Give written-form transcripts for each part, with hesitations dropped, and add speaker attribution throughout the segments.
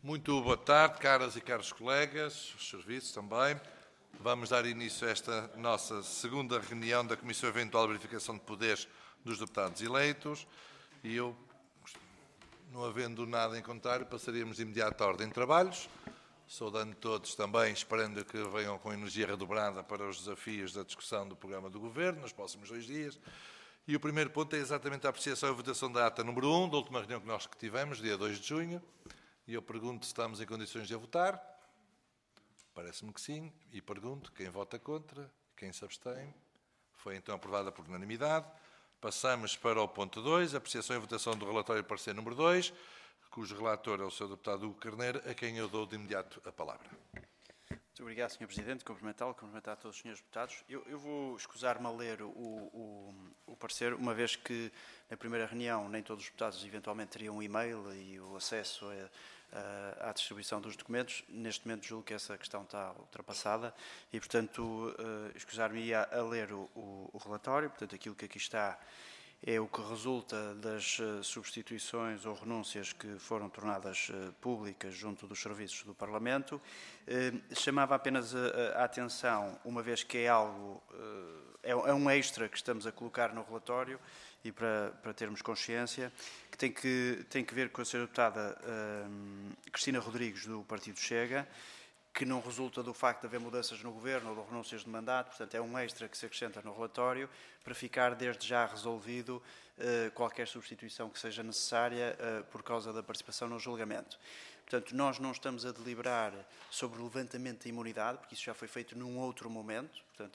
Speaker 1: Muito boa tarde, caras e caros colegas, os serviços também. Vamos dar início a esta nossa segunda reunião da Comissão Eventual de Verificação de Poderes dos Deputados Eleitos e eu, não havendo nada em contrário, passaríamos de imediato à ordem de trabalhos, saudando todos também, esperando que venham com energia redobrada para os desafios da discussão do programa do Governo nos próximos 2 dias. E o primeiro ponto é exatamente a apreciação e votação da ata número 1, da última reunião que nós tivemos, dia 2 de junho. E eu pergunto se estamos em condições de a votar. Parece-me que sim. E pergunto quem vota contra, quem se abstém. Foi então aprovada por unanimidade. Passamos para o ponto 2, apreciação e votação do relatório parecer número 2, cujo relator é o Sr. Deputado Hugo Carneiro, a quem eu dou de imediato a palavra.
Speaker 2: Muito obrigado, Sr. Presidente. Cumprimentar a todos os senhores deputados. Eu vou escusar-me a ler o parecer, uma vez que na primeira reunião nem todos os deputados eventualmente teriam um e-mail e o acesso à distribuição dos documentos. Neste momento julgo que essa questão está ultrapassada e, portanto, escusar-me a ler o relatório. Portanto, aquilo que aqui está é o que resulta das substituições ou renúncias que foram tornadas públicas junto dos serviços do Parlamento. Chamava apenas a atenção, uma vez que é algo, é um extra que estamos a colocar no relatório e para termos consciência, que tem que ver com a Sra. Deputada Cristina Rodrigues, do Partido Chega, que não resulta do facto de haver mudanças no Governo ou de renúncias de mandato, portanto é um extra que se acrescenta no relatório para ficar desde já resolvido qualquer substituição que seja necessária por causa da participação no julgamento. Portanto, nós não estamos a deliberar sobre o levantamento da imunidade, porque isso já foi feito num outro momento, portanto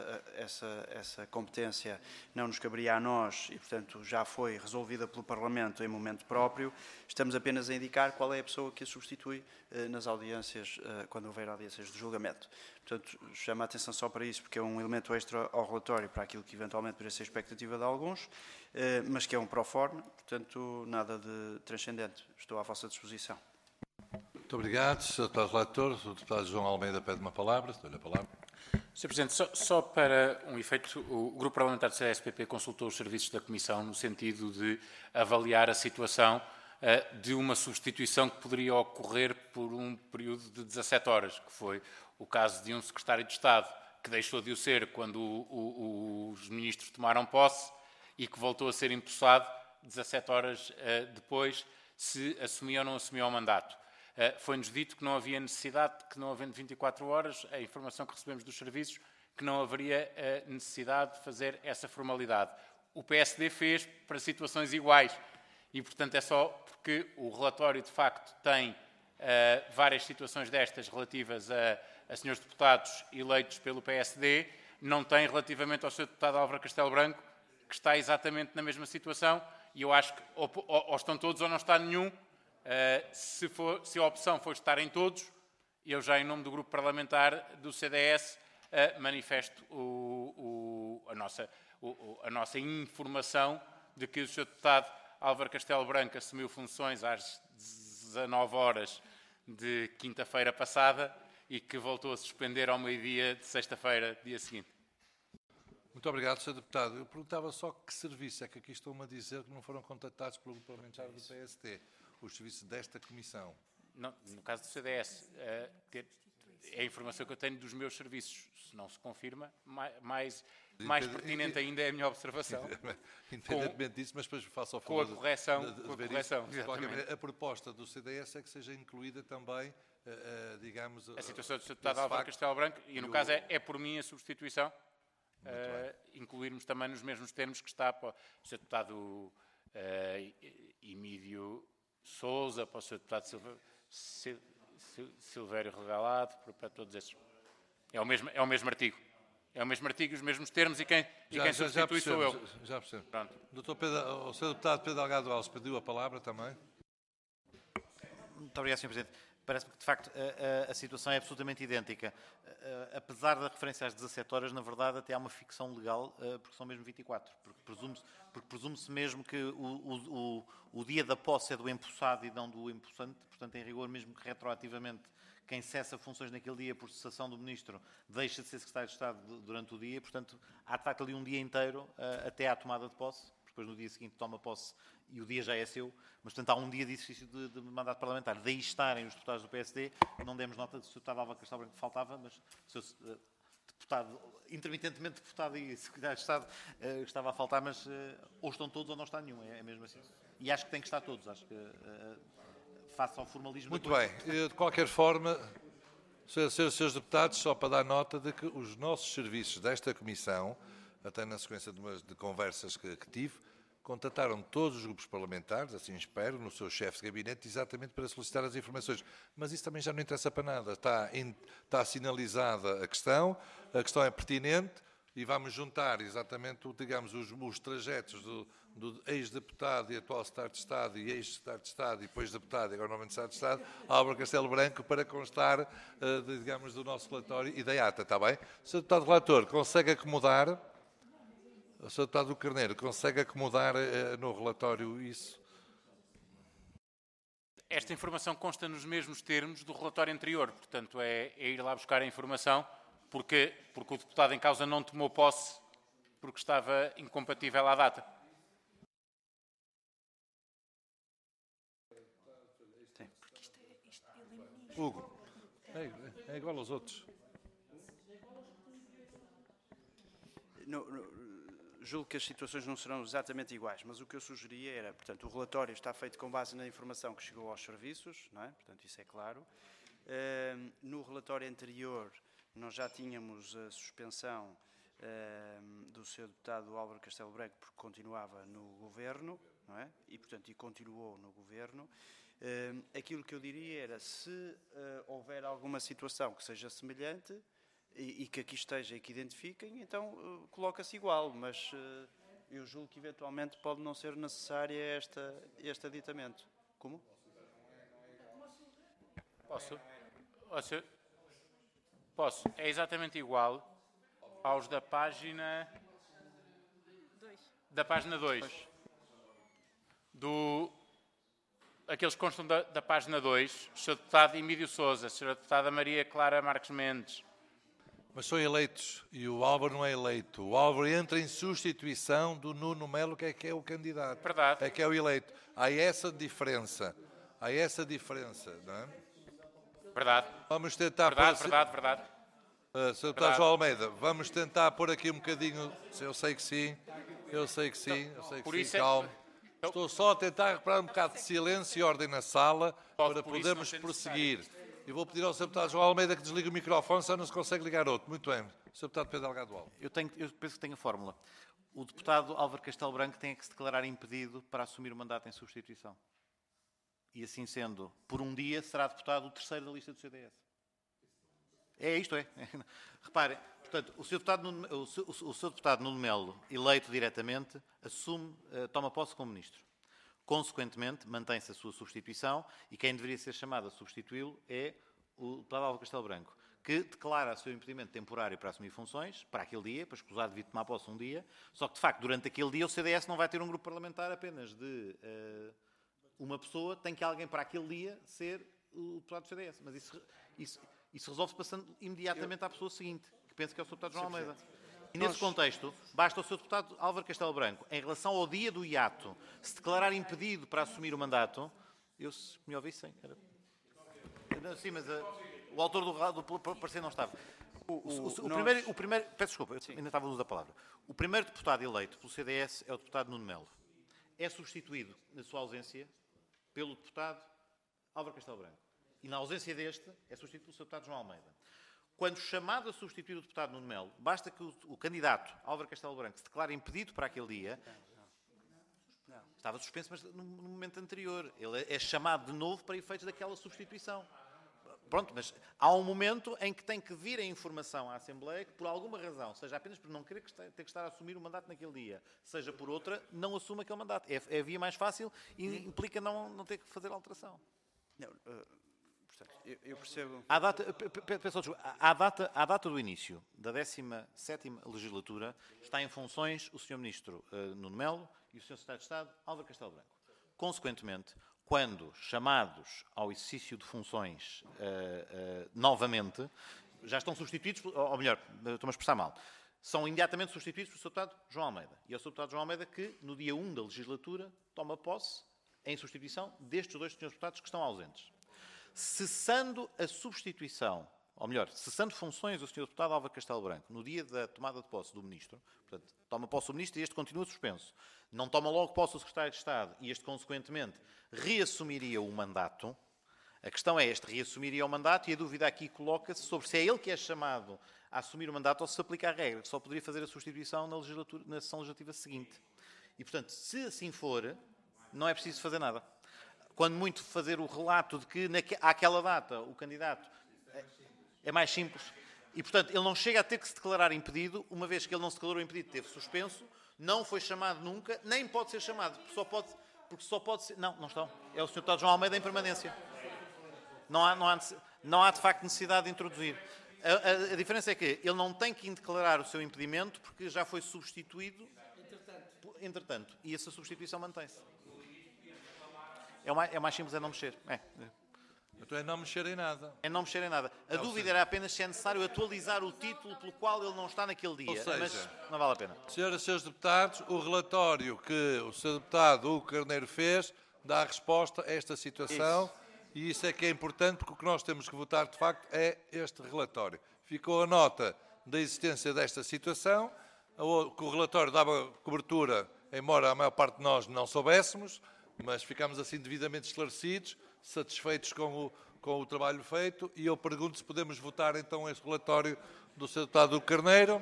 Speaker 2: essa competência não nos caberia a nós e, portanto, já foi resolvida pelo Parlamento em momento próprio. Estamos apenas a indicar qual é a pessoa que a substitui nas audiências, quando houver audiências de julgamento. Portanto, chama a atenção só para isso, porque é um elemento extra ao relatório para aquilo que eventualmente poderia ser a expectativa de alguns, mas que é um proforme, portanto, nada de transcendente. Estou à vossa disposição.
Speaker 1: Muito obrigado, Sr. Deputado Relator. O Deputado João Almeida pede uma palavra. Dou-lhe a palavra.
Speaker 3: Sr. Presidente, só para um efeito, o Grupo Parlamentar do CDS-PP consultou os serviços da Comissão no sentido de avaliar a situação de uma substituição que poderia ocorrer por um período de 17 horas, que foi o caso de um Secretário de Estado que deixou de o ser quando os ministros tomaram posse e que voltou a ser empossado 17 horas depois, se assumia ou não assumia o mandato. Foi-nos dito que não havia necessidade, que não havendo 24 horas, a informação que recebemos dos serviços, que não haveria necessidade de fazer essa formalidade. O PSD fez para situações iguais e, portanto, é só porque o relatório, de facto, tem várias situações destas relativas a senhores deputados eleitos pelo PSD, não tem relativamente ao Sr. Deputado Álvaro Castelo Branco, que está exatamente na mesma situação, e eu acho que ou estão todos ou não está nenhum. Se a opção for estarem todos, eu já em nome do Grupo Parlamentar do CDS manifesto a nossa informação de que o Sr. Deputado Álvaro Castelo Branco assumiu funções às 19 horas de quinta-feira passada e que voltou a suspender ao meio-dia de sexta-feira, dia seguinte.
Speaker 1: Muito obrigado, Sr. Deputado. Eu perguntava só que serviço é que aqui estão-me a dizer que não foram contactados pelo Grupo Parlamentar do PSD. Os serviços desta Comissão.
Speaker 3: Não, no caso do CDS, é a informação que eu tenho dos meus serviços. Se não se confirma, mais pertinente ainda é a minha observação.
Speaker 1: Independentemente disso, mas depois faço ao favor
Speaker 3: com a correção.
Speaker 1: A proposta do CDS é que seja incluída também, digamos...
Speaker 3: A situação do Sr. Deputado Álvaro Castelo Branco, e no caso é por mim a substituição, incluirmos também nos mesmos termos que está para o Sr. Deputado Emílio Sousa, para o Sr. Deputado Silvério Regalado, para todos esses. É o mesmo artigo. É o mesmo artigo, os mesmos termos e quem substitui sou eu.
Speaker 1: Já percebo. Pronto. O Sr. Deputado Pedro Delgado Alves pediu a palavra também.
Speaker 4: Muito obrigado, Sr. Presidente. Parece-me que, de facto, a situação é absolutamente idêntica. Apesar da referência às 17 horas, na verdade, até há uma ficção legal, porque são mesmo 24. Porque presume-se mesmo que o dia da posse é do empossado e não do empossante. Portanto, em rigor, mesmo que retroativamente quem cessa funções naquele dia por cessação do Ministro deixa de ser Secretário de Estado durante o dia. Portanto, há, de facto, ali um dia inteiro até à tomada de posse. Depois, no dia seguinte, toma posse e o dia já é seu, mas, portanto, há um dia de exercício de mandato parlamentar. Daí estarem os deputados do PSD, não demos nota do Sr. Deputado Álvaro Castelo Branco que faltava, mas o Sr. Deputado, intermitentemente deputado e secretário de Estado, estava a faltar, mas ou estão todos ou não está nenhum, é mesmo assim. E acho que tem que estar todos, acho que face ao formalismo...
Speaker 1: Muito bem. De qualquer forma, senhores deputados, só para dar nota de que os nossos serviços desta Comissão, até na sequência de conversas que tive, contataram todos os grupos parlamentares, assim espero, no seu chefe de gabinete, exatamente para solicitar as informações. Mas isso também já não interessa para nada. Está sinalizada a questão é pertinente e vamos juntar exatamente, digamos, os trajetos do ex-deputado e atual Secretário de Estado e ex-Secretário de Estado e depois deputado e agora novamente Secretário de Estado, Álvaro Castelo Branco, para constar, digamos, do nosso relatório e da ata, está bem? Sr. Deputado Relator, consegue acomodar... O Sr. Deputado do Carneiro, consegue acomodar no relatório isso?
Speaker 3: Esta informação consta nos mesmos termos do relatório anterior, portanto é ir lá buscar a informação, porque o deputado em causa não tomou posse porque estava incompatível à data.
Speaker 2: Sim.
Speaker 1: Hugo, é igual aos outros.
Speaker 2: Julgo que as situações não serão exatamente iguais, mas o que eu sugeria era, portanto, o relatório está feito com base na informação que chegou aos serviços, não é? Portanto, isso é claro. No relatório anterior, nós já tínhamos a suspensão do Sr. Deputado Álvaro Castelo Branco, porque continuava no Governo, não é? E, portanto, continuou no Governo. Aquilo que eu diria era, se houver alguma situação que seja semelhante, e que aqui esteja e que identifiquem, então coloca-se igual, mas eu julgo que eventualmente pode não ser necessário este aditamento. Como?
Speaker 3: Posso. É exatamente igual aos da página 2. Aqueles que constam da página 2, o Sr. Deputado Emílio Sousa, a Sra. Deputada Maria Clara Marques Mendes.
Speaker 1: Mas são eleitos e o Álvaro não é eleito. O Álvaro entra em substituição do Nuno Melo, que é o candidato.
Speaker 3: Verdade.
Speaker 1: É que é o eleito. Há essa diferença, não é?
Speaker 3: Verdade.
Speaker 1: Vamos tentar...
Speaker 3: Verdade.
Speaker 1: Sr. Deputado João Almeida, vamos tentar pôr aqui um bocadinho... Eu sei que sim, calmo. Estou só a tentar recuperar um bocado de silêncio e ordem na sala para podermos prosseguir. E vou pedir ao Sr. Deputado João Almeida que desligue o microfone, só não se consegue ligar outro. Muito bem. Sr. Deputado Pedro Delgado Alves.
Speaker 4: Eu penso que tenho a fórmula. O deputado Álvaro Castelo Branco tem que se declarar impedido para assumir o mandato em substituição. E assim sendo, por um dia, será deputado o terceiro da lista do CDS. É isto, é. Reparem, portanto, o Sr. Deputado Nuno Melo, eleito diretamente, toma posse como ministro. Consequentemente, mantém-se a sua substituição e quem deveria ser chamado a substituí-lo é o deputado Álvaro Castelo Branco, que declara o seu impedimento temporário para assumir funções, para aquele dia, para escusar de vir tomar posse um dia, só que, de facto, durante aquele dia o CDS não vai ter um grupo parlamentar apenas de uma pessoa, tem que alguém para aquele dia ser o deputado do CDS. Mas isso resolve-se passando imediatamente à pessoa seguinte, que penso que é o Sr. Deputado João Almeida. E nesse contexto, basta o Sr. Deputado Álvaro Castelo Branco, em relação ao dia do hiato, se declarar impedido para assumir o mandato, se me ouvissem... Sim, mas o autor do parecer não estava. O primeiro, peço desculpa, ainda estava a luz da palavra. O primeiro deputado eleito pelo CDS é o deputado Nuno Melo. É substituído, na sua ausência, pelo deputado Álvaro Castelo Branco. E na ausência deste, é substituído pelo Sr. Deputado João Almeida. Quando chamado a substituir o deputado Nuno Melo, basta que o candidato Álvaro Castelo Branco se declare impedido para aquele dia. Não. Estava suspenso, mas no momento anterior. Ele é chamado de novo para efeitos daquela substituição. Pronto, mas há um momento em que tem que vir a informação à Assembleia que, por alguma razão, seja apenas por não querer ter que estar a assumir o mandato naquele dia, seja por outra, não assume aquele mandato. É a via mais fácil e implica não ter que fazer alteração.
Speaker 2: Não, portanto, eu percebo...
Speaker 4: À data do início da 17ª legislatura está em funções o Sr. Ministro Nuno Melo e o Sr. Secretário de Estado Álvaro Castelo Branco. Consequentemente, quando chamados ao exercício de funções novamente, já estão substituídos, ou melhor, estou-me a expressar mal, são imediatamente substituídos pelo Sr. Deputado João Almeida. E é o Sr. Deputado João Almeida que, no dia 1 da legislatura, toma posse em substituição destes dois senhores deputados que estão ausentes. Cessando a substituição, ou melhor, cessando funções o Sr. Deputado Álvaro Castelo Branco, no dia da tomada de posse do Ministro, portanto, toma posse o Ministro e este continua suspenso. Não toma logo posse o Secretário de Estado e este, consequentemente, reassumiria o mandato. A questão é, este reassumiria o mandato e a dúvida aqui coloca-se sobre se é ele que é chamado a assumir o mandato ou se aplica a regra, que só poderia fazer a substituição na sessão legislativa seguinte. E, portanto, se assim for, não é preciso fazer nada. Quando muito fazer o relato de que àquela data o candidato é mais simples. E, portanto, ele não chega a ter que se declarar impedido, uma vez que ele não se declarou impedido, teve suspenso, não foi chamado nunca, nem pode ser chamado, porque só pode ser... Não estão. É o Sr. Deputado João Almeida em permanência. Não há de facto necessidade de introduzir. A diferença é que ele não tem que declarar o seu impedimento porque já foi substituído entretanto. E essa substituição mantém-se. É mais simples, é não mexer.
Speaker 1: Então é não mexer em nada.
Speaker 4: É não mexer em nada. A dúvida era apenas se é necessário atualizar o título pelo qual ele não está naquele dia.
Speaker 1: Ou seja,
Speaker 4: mas não vale a pena.
Speaker 1: Senhoras e senhores deputados, o relatório que o Sr. Deputado Hugo Carneiro fez dá a resposta a esta situação. Isso. E isso é que é importante, porque o que nós temos que votar, de facto, é este relatório. Ficou a nota da existência desta situação, que o relatório dava cobertura, embora a maior parte de nós não soubéssemos, mas ficámos assim devidamente esclarecidos, satisfeitos com o trabalho feito, e eu pergunto se podemos votar então este relatório do Sr. Deputado Hugo Carneiro.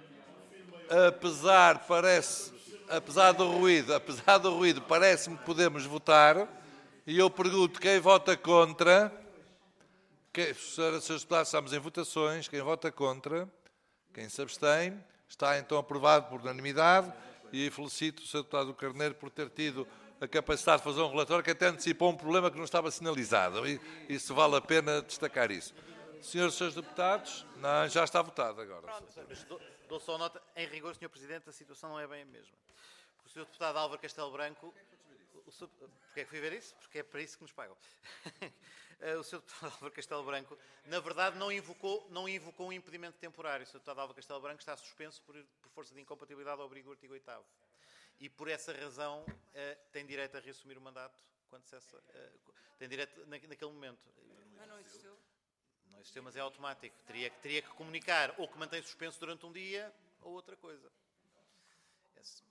Speaker 1: Apesar do ruído, parece-me que podemos votar, e eu pergunto quem vota contra. Senhoras e senhores deputados, estamos em votações. Quem vota contra, quem se abstém, está então aprovado por unanimidade, e felicito o Sr. Deputado Hugo Carneiro por ter tido a capacidade de fazer um relatório que até antecipou um problema que não estava sinalizado. E isso vale a pena destacar isso. Senhores e senhores deputados, não, já está votado agora.
Speaker 4: Pronto, dou só nota. Em rigor, Sr. Presidente, a situação não é bem a mesma. Porque o Sr. Deputado Álvaro Castelo Branco... Porquê é que fui ver isso? Porque é para isso que nos pagam. O Sr. Deputado Álvaro Castelo Branco, na verdade, não invocou um impedimento temporário. O Sr. Deputado Álvaro Castelo Branco está suspenso por força de incompatibilidade ao abrigo do artigo 8º. E, por essa razão, tem direito a reassumir o mandato quando cessa. Tem direito naquele momento.
Speaker 5: Mas não existiu?
Speaker 4: Não existiu, mas é automático. Teria que comunicar ou que mantém suspenso durante um dia ou outra coisa. Isto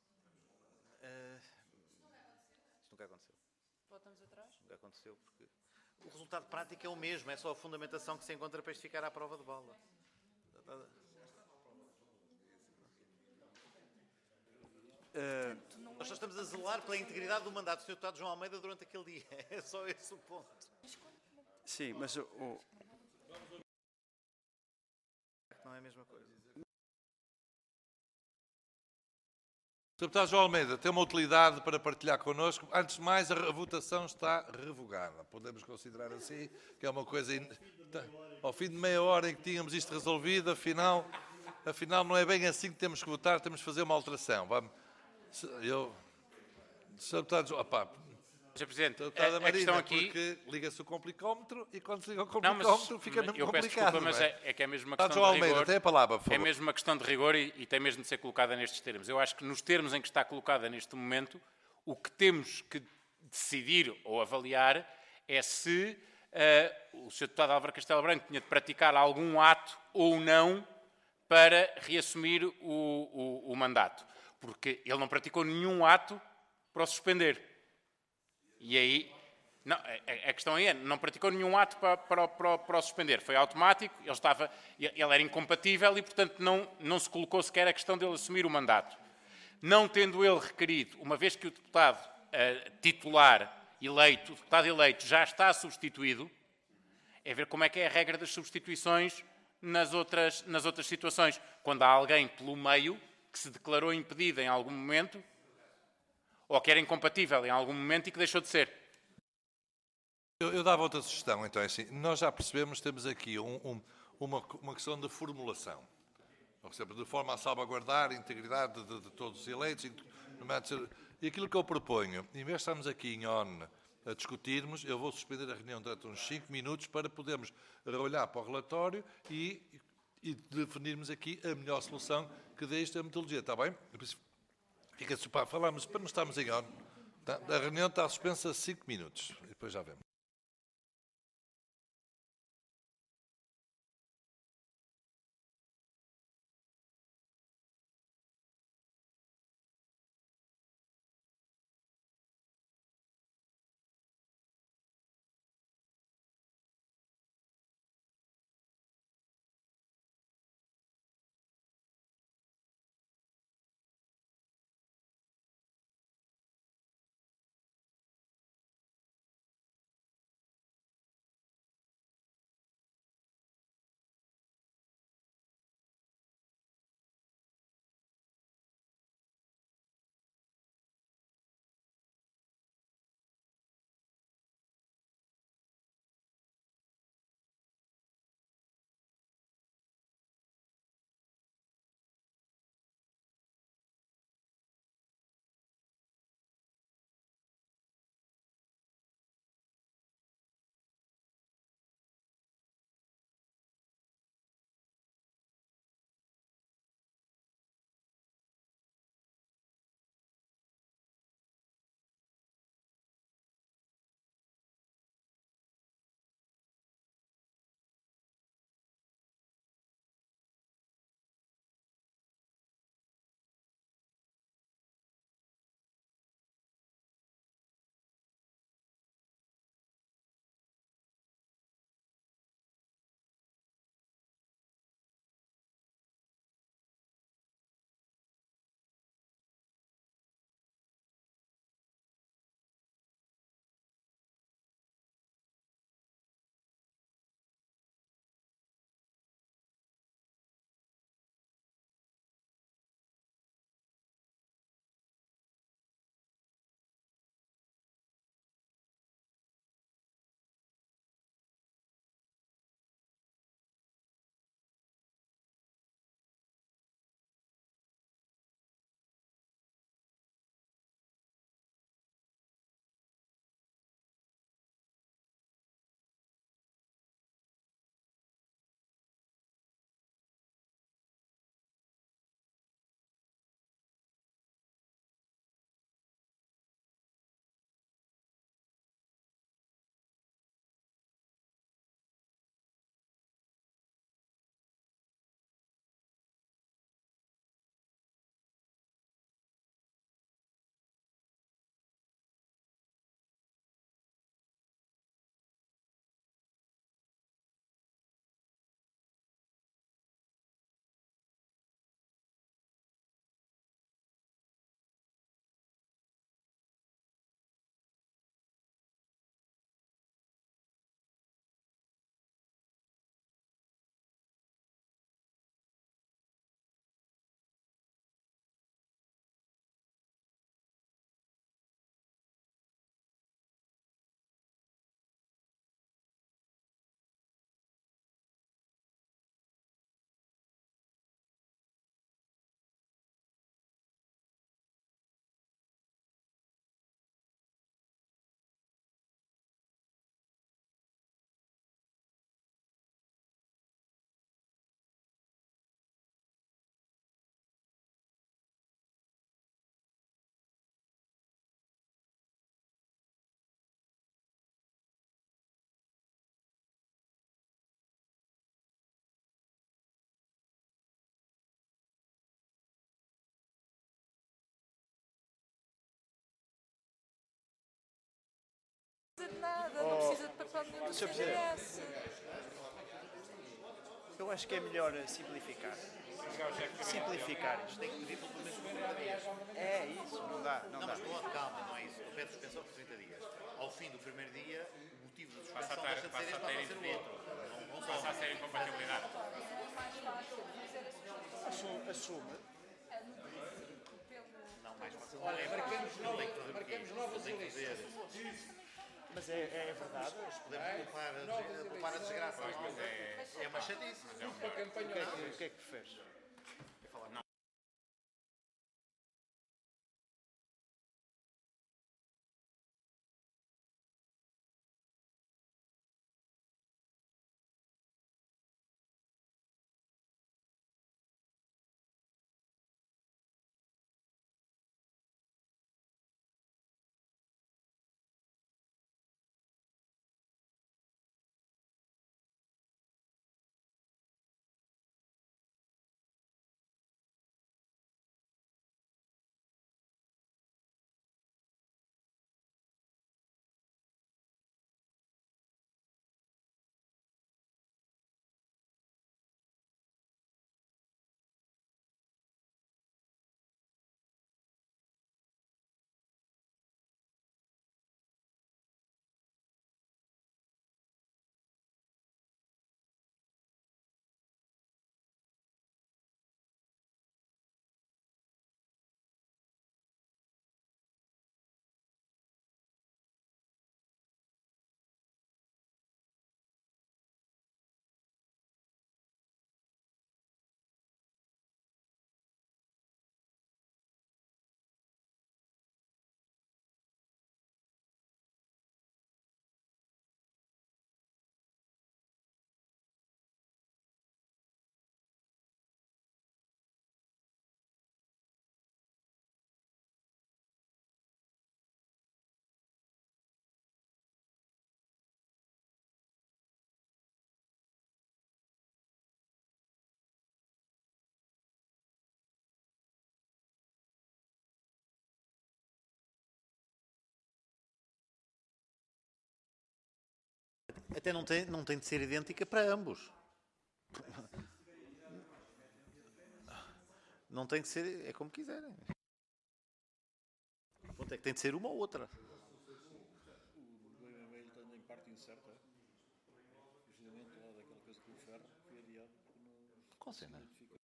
Speaker 4: nunca aconteceu.
Speaker 5: Voltamos atrás?
Speaker 4: Nunca aconteceu porque o resultado prático é o mesmo. É só a fundamentação que se encontra para isto ficar à prova de bala. Nós só estamos a zelar pela integridade do mandato do Sr. Deputado João Almeida durante aquele dia. É só esse o ponto.
Speaker 2: Sim, mas
Speaker 4: Não é a mesma coisa.
Speaker 1: Sr. Deputado João Almeida, tem uma utilidade para partilhar connosco. Antes de mais, a votação está revogada. Podemos considerar assim, que é uma coisa... Ao fim de meia hora em que tínhamos isto resolvido, afinal não é bem assim que temos que votar, temos que fazer uma alteração. Vamos... Sr. Deputado João...
Speaker 3: Sr. Presidente,
Speaker 1: a
Speaker 3: questão aqui...
Speaker 1: Porque liga-se o complicómetro e quando se liga o complicómetro fica mesmo complicado.
Speaker 3: Eu peço desculpa, mas é que é mesmo uma questão
Speaker 1: João
Speaker 3: de rigor.
Speaker 1: Almeida, tem a palavra, por favor.
Speaker 3: É mesmo uma questão de rigor e tem mesmo de ser colocada nestes termos. Eu acho que nos termos em que está colocada neste momento, o que temos que decidir ou avaliar é se o Sr. Deputado Álvaro Castelo Branco tinha de praticar algum ato ou não para reassumir o mandato. Porque ele não praticou nenhum ato para o suspender. E aí, não, a questão aí é, não praticou nenhum ato para o suspender. Foi automático, ele era incompatível e, portanto, não se colocou sequer a questão de ele assumir o mandato. Não tendo ele requerido, uma vez que o deputado o deputado eleito já está substituído, é ver como é que é a regra das substituições nas outras situações. Quando há alguém pelo meio que se declarou impedido em algum momento, ou que era incompatível em algum momento e que deixou de ser.
Speaker 1: Eu dava outra sugestão, então, é assim, nós já percebemos, temos aqui uma questão de formulação, ou seja, de forma a salvaguardar a integridade de todos os eleitos, e aquilo que eu proponho, em vez de estarmos aqui em ON a discutirmos, eu vou suspender a reunião durante uns 5 minutos para podermos olhar para o relatório e e definirmos aqui a melhor solução que dê esta metodologia, está bem? Fica-se para falarmos, para não estarmos em ordem. Tá? A reunião está suspensa 5 minutos, e depois já vemos.
Speaker 5: Não precisa de nada, não precisa de papel nenhum do
Speaker 2: Sr.
Speaker 5: CDS.
Speaker 2: Eu acho que é melhor simplificar. Simplificar isto.
Speaker 4: Tem que pedir pelo menos 30 dias.
Speaker 2: É isso, não dá.
Speaker 4: Não, mas calma, não é isso. Eu peço suspensão por 30 dias. Ao fim do primeiro dia, o motivo da suspensão deixa de ser este, passa a ser o outro. Não
Speaker 3: Passa a ser incompatibilidade.
Speaker 2: Assume.
Speaker 4: Não, mais fácil. Olha, marcamos novas eleições.
Speaker 2: Mas é verdade.
Speaker 4: Podemos poupar a desgraça. Mas é uma chatice.
Speaker 2: O que é que preferes?
Speaker 4: Até não tem de ser idêntica para ambos. Não tem que ser, é como quiserem. O ponto é que tem de ser uma ou outra.
Speaker 6: O e-mail tem em parte incerta. Precisamente lá daquela coisa com o ferro, foi adiado porque não
Speaker 4: Qual cena?
Speaker 6: notifica.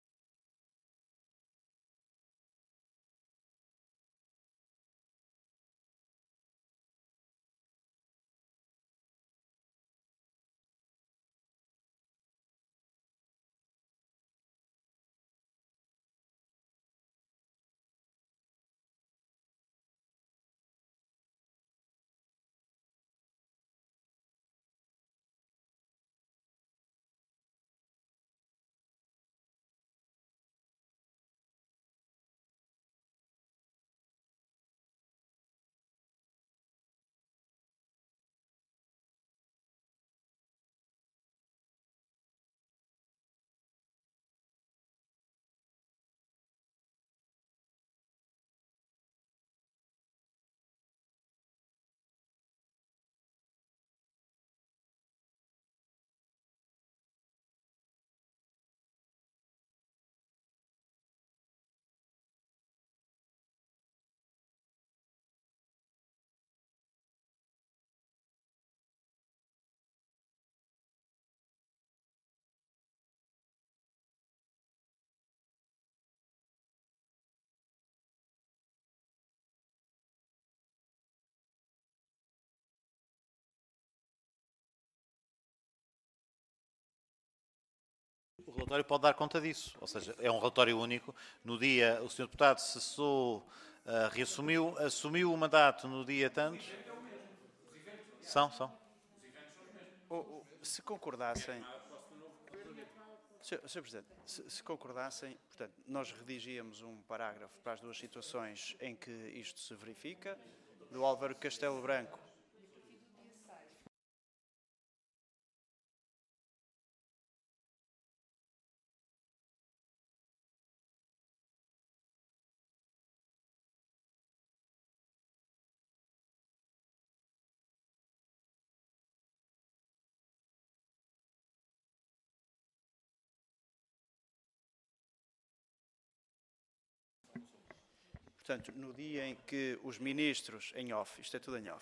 Speaker 4: O relatório pode dar conta disso. Ou seja, é um relatório único. No dia, o Sr. Deputado cessou, assumiu o mandato no dia tanto. São.
Speaker 2: Se concordassem, Sr. Presidente, se concordassem, portanto, nós redigíamos um parágrafo para as duas situações em que isto se verifica, do Álvaro Castelo Branco. Portanto, no dia em que os ministros, em off, isto é tudo em off,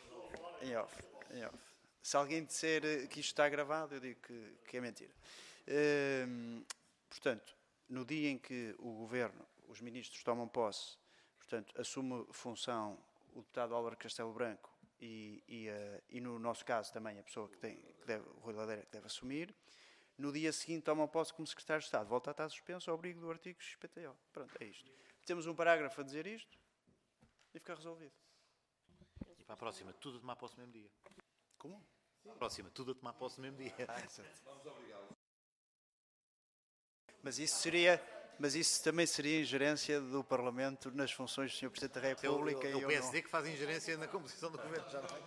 Speaker 2: se alguém disser que isto está gravado, eu digo que é mentira. Portanto, no dia em que o Governo, os ministros tomam posse, portanto, assume função o deputado Álvaro Castelo Branco e no nosso caso também a pessoa o Rui Ladeira, que deve assumir, no dia seguinte tomam posse como secretário de Estado, volta a estar suspenso ao abrigo do artigo XPTO. Pronto, é isto. Temos um parágrafo a dizer isto e fica resolvido.
Speaker 4: E para a próxima, tudo a tomar posse no mesmo dia.
Speaker 2: Como?
Speaker 4: Para a próxima, tudo a tomar posse no mesmo dia.
Speaker 2: Mas isso também seria ingerência do Parlamento nas funções do Sr. Presidente da República.
Speaker 4: É o PSD que faz ingerência na composição do Governo. Já não é?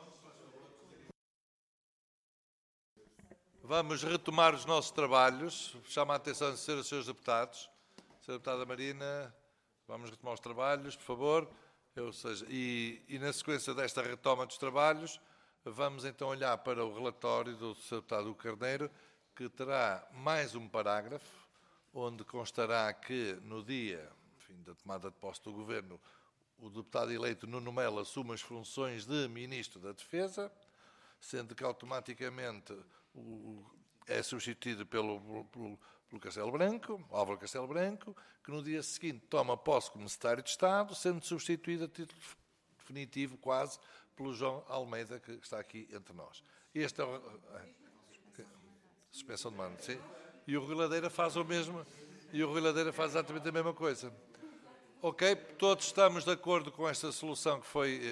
Speaker 1: Vamos retomar os nossos trabalhos. Chamo a atenção dos senhores deputados. Sra. Deputada Marina, vamos retomar os trabalhos, por favor. E na sequência desta retoma dos trabalhos, vamos então olhar para o relatório do Sr. Deputado Hugo Carneiro, que terá mais um parágrafo, onde constará que no dia da tomada de posse do Governo, o deputado eleito Nuno Melo assume as funções de Ministro da Defesa, sendo que automaticamente é substituído pelo Castelo Branco, Álvaro Castelo Branco, que no dia seguinte toma posse como Secretário de Estado, sendo substituído a título definitivo, quase, pelo João Almeida, que está aqui entre nós. Este é o... Suspensão de mando, sim. E o Rui Ladeira faz o mesmo, e o Rui Ladeira faz exatamente a mesma coisa. Ok? Todos estamos de acordo com esta solução que foi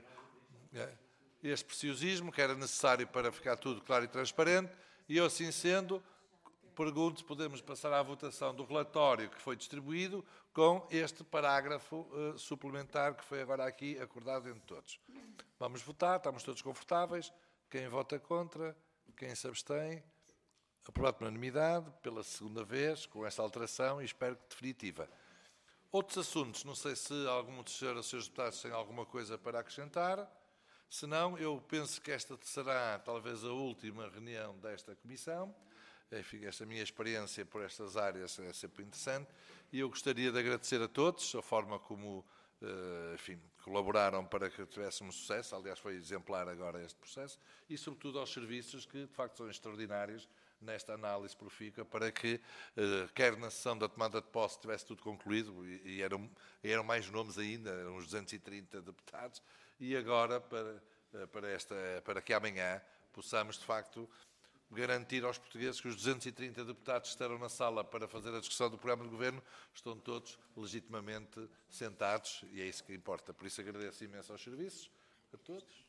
Speaker 1: este preciosismo, que era necessário para ficar tudo claro e transparente, e eu, assim sendo, pergunto se podemos passar à votação do relatório que foi distribuído com este parágrafo suplementar que foi agora aqui acordado entre todos. Vamos votar, estamos todos confortáveis. Quem vota contra? Quem se abstém? Aprovado por unanimidade, pela segunda vez, com esta alteração e espero que definitiva. Outros assuntos, não sei se algum dos senhores deputados tem alguma coisa para acrescentar. Se não, eu penso que esta será talvez a última reunião desta comissão. Enfim, esta minha experiência por estas áreas é sempre interessante e eu gostaria de agradecer a todos a forma como enfim, colaboraram para que tivéssemos sucesso. Aliás, foi exemplar agora este processo e, sobretudo, aos serviços que, de facto, são extraordinários nesta análise profícua para que, quer na sessão da tomada de posse tivesse tudo concluído, e eram mais nomes ainda, eram uns 230 deputados, e agora para que amanhã possamos, de facto, garantir aos portugueses que os 230 deputados que estarão na sala para fazer a discussão do programa de governo estão todos legitimamente sentados, e é isso que importa. Por isso agradeço imenso aos serviços, a todos.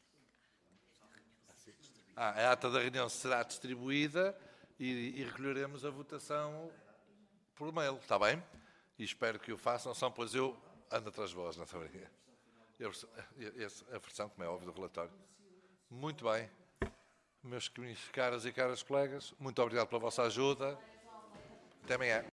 Speaker 1: A ata da reunião será distribuída e recolheremos a votação por mail, está bem? E espero que o façam, só pois eu ando atrás de vós, não estou a brincar. A versão, como é óbvio, do relatório. Muito bem. Meus caras e caras colegas, muito obrigado pela vossa ajuda. Até amanhã.